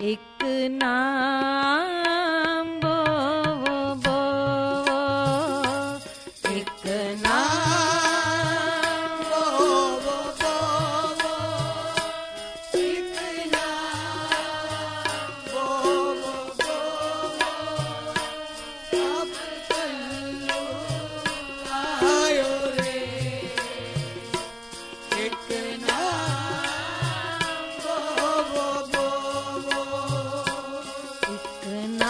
एक नाम बो बो, एक नाम बो बो बो बो, एक नाम बो बो बो, अब कल्लू आयो रे, एक नाम बो बो बो बो, एक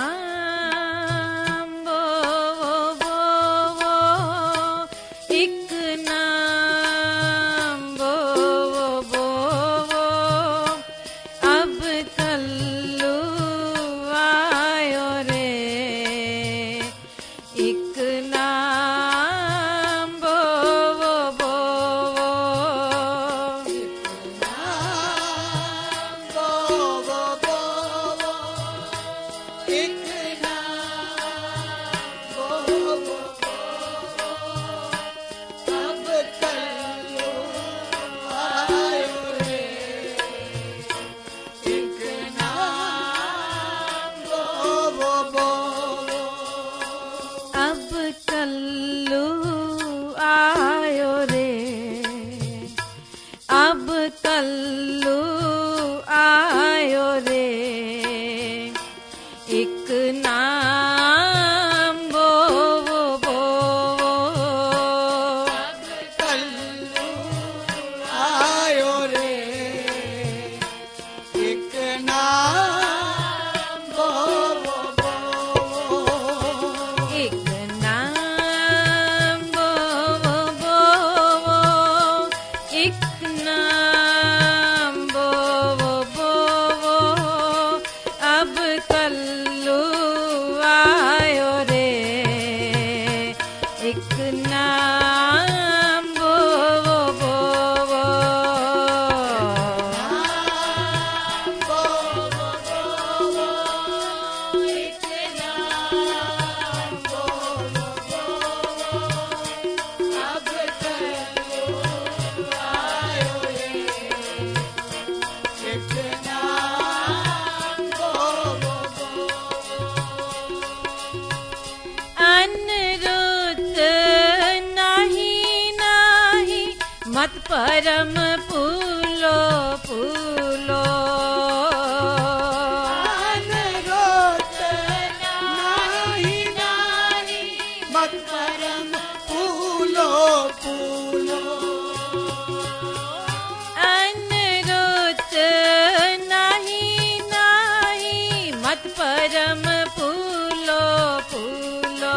नाम बो बो बो, एक नाम बो बो बो, अब कल्लू आयो रे, एक नाम बो बो बो, नाम बो बो बो बो, एक नाम बो बो बो, अब कल्लू आयो रे, एक नाम बो बो बो, अब कल्लू आयो रे, अब कल्लू आयो रे, एक नाम बो बो, अब कल्लू आयो रे, एक नाम बो बो बो, एक नाम बो बो, एक नाम बो बो, अब कल्लू आयो रे, एक नाम बो बो, नाम बो बो बो, एक नाम बो बो बो, अब कल्लू आयो रे, एक नाम बो बो बो, अनरुत नाही नाही मत परम फूलो फूलो, अनरोत नाही नाही मत परम फूलो फूलो, अनरुत नाही नाही मत परम फूलो फूलो,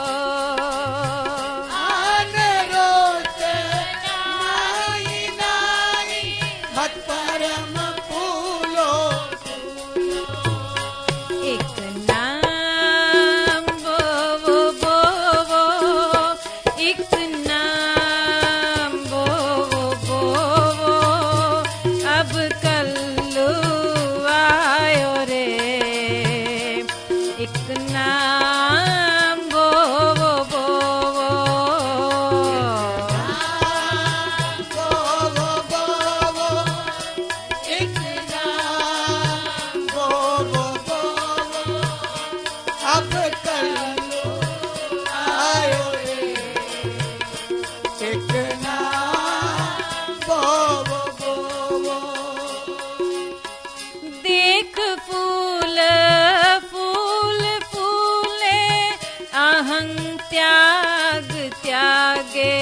अनरोत नाही नाही मत परम फूलो फूलो, एक नाम बो बो बो, एक नाम बो बो बो, अब कल्लू आयो रे, एक नाम बो बो बो, नाम बो बो बो बो, एक नाम बो बो बो बो, अब कल्लू आयो रे, एक नाम बो बो बो बो, देख फूल फूल फूले, अहं त्याग त्यागे,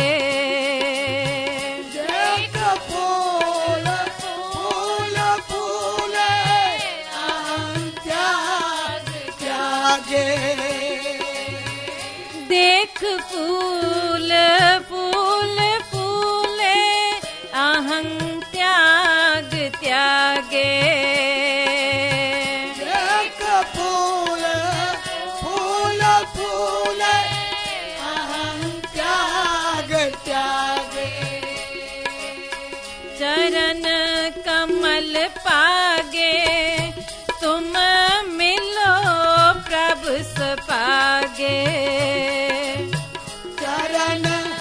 देख फूल फूल फूले, अहं त्याग त्यागे, देख फूल फूल फूले, अहं त्याग त्यागे, देख फूल फूल फूले, अहं त्याग त्यागे, चरण कमल पागे, तुम मिलो प्रभु सपागे, चरण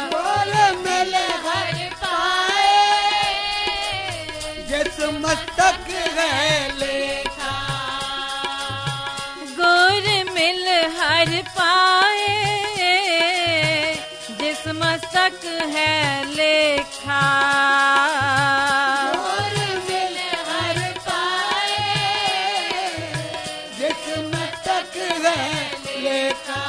मस्तक है लेखा। गुर मिल हर पाए जिस मस्तक है लेखा। गुर मिल हर पाए जिस मस्तक है लेखा।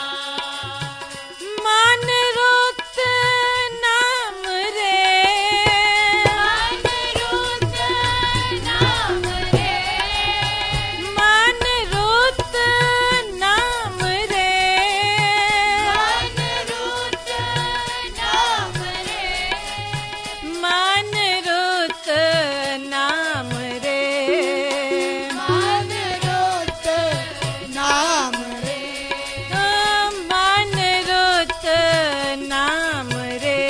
मान रुत नाम रे, मान रुत नाम रे, मान रुत नाम रे, मान रुत नाम रे, मान रुत नाम रे, मान रुत नाम रे। मान रुत नाम रे,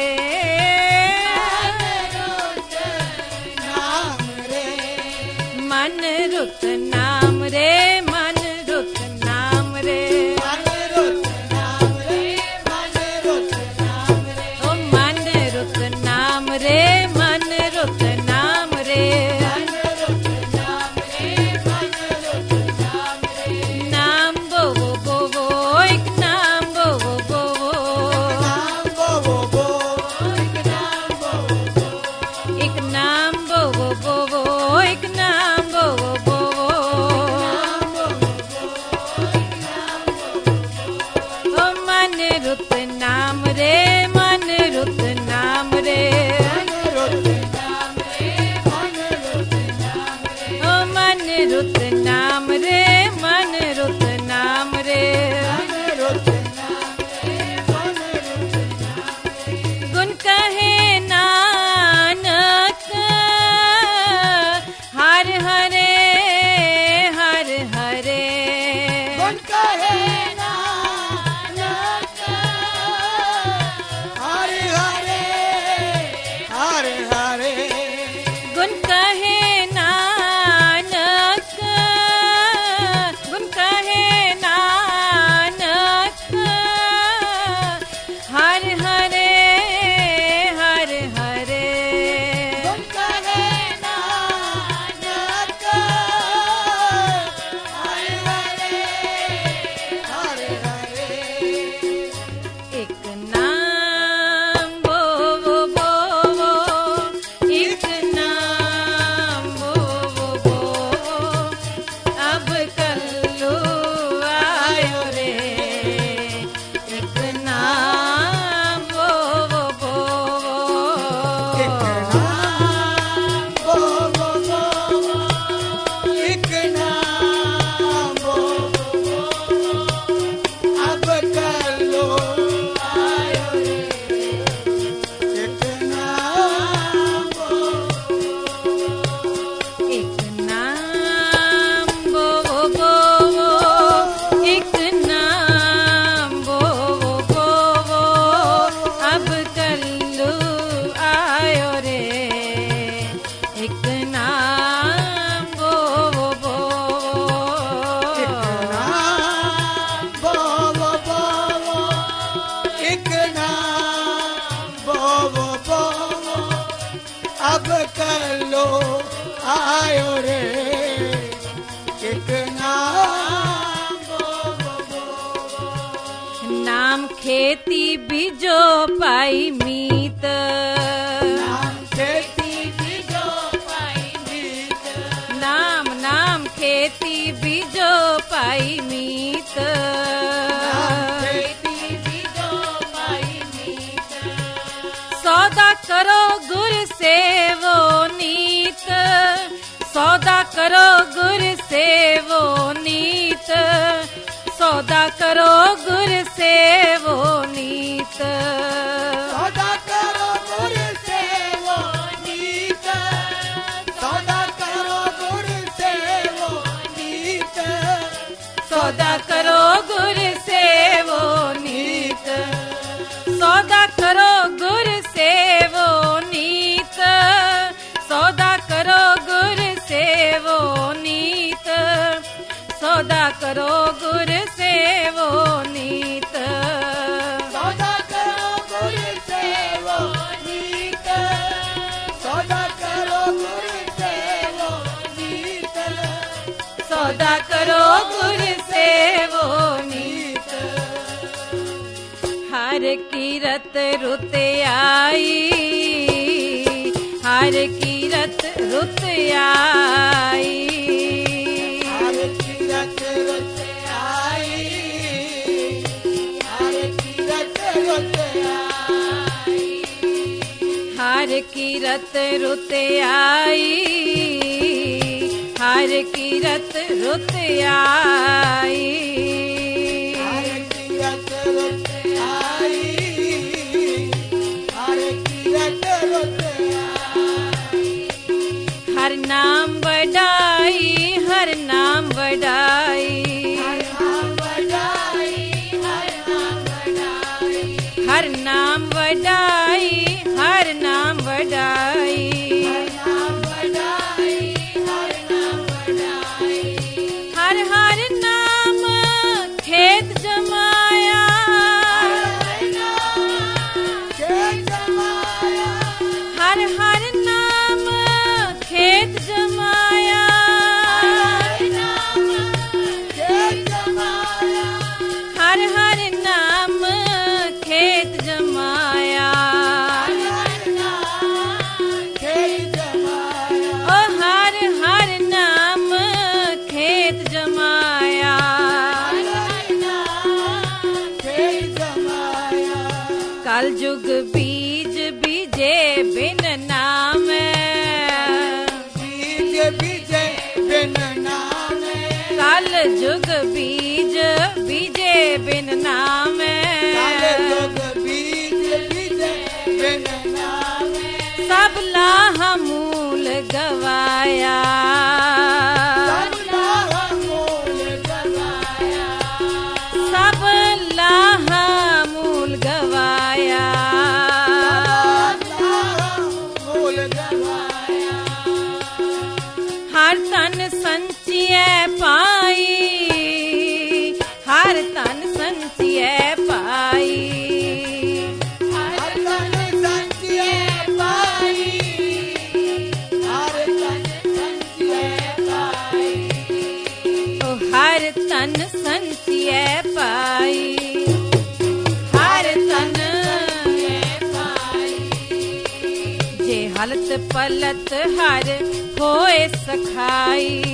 नाम रे। मन रुत नाम रे, मन रुत नाम रे, मन रुत नाम रे, मन रुत नाम रे। ओ मन रुत नाम रे, मन रुत नाम रे, मन रुत नाम रे, मन रुत नाम रे। नाम बोवो बोवो एक नाम बोवो बोवो, नाम बोवो बो, एक नाम बोवो बो। एक नाम बोवो बोवो, एक नाम बोवो बोवो, नाम बोवो बो, एक नाम बोवो बो। ओ मन रुत नाम रे, मन रुत नाम रे, मन रुत नाम रे, मन रुत नाम रे। ओ मन रुत नाम रे, मन रुत नाम रे, मन रुत नाम रे, मन रुत नाम रे। गुण कहे नानक हर हरे हर हरे, गुण कहे नानक हरे हरे हरे हरे। गुण कहे नानक, गुण कहे नानक हर हरे हर हरे, गुण कहे नानक हरे हरे हरे हरे। एक नाम बोवो बोवो, एक नाम बोवो बोवो, अब कल्लू आयो रे, एक नाम बोवो बोवो, एक नाम बोवो बोवो, एक नाम बोवो बोवो, अब कल्लो आयो रे। एक नाम एक नाम बोवो बोवो, एक नाम बोवो बोवो, अब कल्लू आयो रे, एक नाम बोवो बोवो, एक नाम बोवो बोवो, एक नाम बोवो बोवो, अब कल्लो आयो रे। एक नाम बोवो बोवो। नाम खेती बीजो पाई मीत, नाम खेती बीजो पाई मीत। नाम नाम खेती बीजो पाई मीत, नाम खेती बीजो पाई मीत। सौदा करो गुर सेवो नीत, सौदा करो गुर सेवो नीत, सौदा करो गुर सेवो नीत, सौदा करो गुर सेवो नीत। सौदा करो गुर सेवो नीत। सौदा करो गुर सेवो नीत, सौदा करो गुर सेवो नीत, सौदा करो गुर सेवो नीत, सौदा करो गुर सेवो नीत, सौदा करो गुर सेवो नीत। सौदा करो गुर सेवो करो गुर सेवो नीत। हर कीरत रुत आई, हर कीरत रुत आई, हर कीरत रुत आई, हर कीरत रुत आई, हर कीरत रुत आई, हर कीरत रुत आई, हर कीरत रुत आई, हर कीरत रुत आई। हर नाम बढ़ाई, हर नाम बढ़ाई, हर नाम बढ़ाई, हर नाम बढ़ाई, हर नाम बढ़ाई, हर नाम बढ़ाई, हर नाम बढ़ाई, हर नाम बढ़ाई। हर हर नाम खेत जमाया, हर नाम खेत जमाया, हर हर नाम खेत जमाया, हर नाम खेत जमाया, हर हर नाम खेत जमाया, हर नाम खेत जमाया, ओ हर हर नाम खेत जमाया। हर नाम खेत जमाया। कल जुग बीज बीजे बिन नाम, बीज बीजे बिन नाम, कल जुग बीज बीजे बिन नाम, काले लोग बीज बीजे बिन नाम, सब लाह मूल गवाया, सब लाह मूल गवाया, सब लाह मूल गवाया, सब लाह मूल गवाया। हर तन संचिय पाई, हर तन संचिय पाई, हर तन संचिय पाई, हर तन संचिय पाई, ओ हर तन संचिय पाई, हर तन जे हलत पलत हर होए सखाई,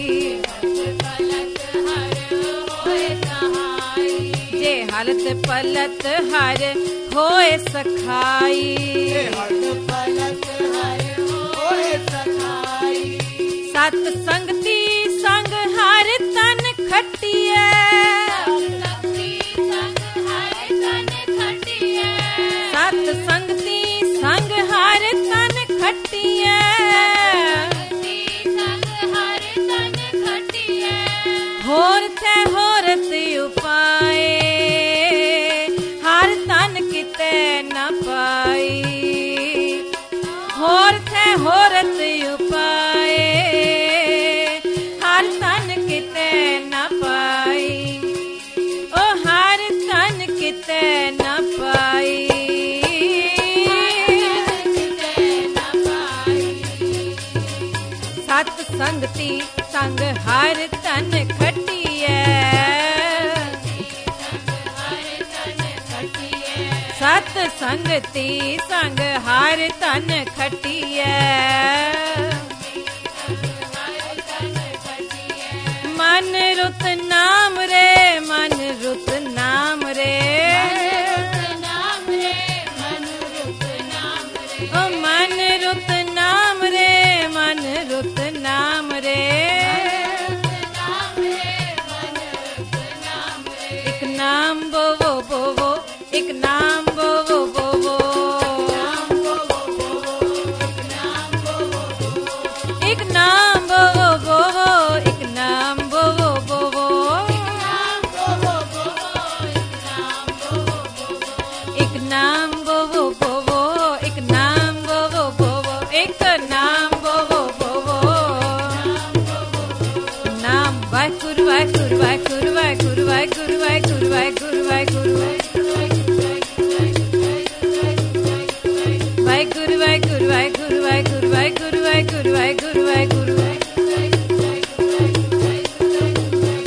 जे हलत पलत हर होए सखाई, हर पलक हर होए सखाई, सत संगति संग हर तन खटिए, सत संगति संग हर तन खटिए, होर थे होरत उपाए, हर तन किते न पाई, होर थे होरत उपाए, हर तन किते न पाई, ओ हर तन किते न पाई, सत संगति संग हर तन खटिए, सत संगति संग हर तन खटिए, मन रुत नाम रे, मन रुत नाम रे, ओ मन रुत नाम रे, मन रुत नाम रे, एक नाम बोवो बोवो, एक नाम बोवो बोवो, एक नाम बोवो बोवो, एक नाम बोवो बोवो, एक नाम बोवो बोवो, एक नाम बोवो बोवो, एक नाम बोवो बोवो, नाम वाहेगुरु वाहेगुरु वाहेगुरु वाहेगुरु वाहेगुरु वाहेगुरु वाहेगुरु वाहेगुरु वाहेगुरु वाहेगुरु वाहेगुरु वाहेगुरु वाहेगुरु वाहेगुरु वाहेगुरु वाहेगुरु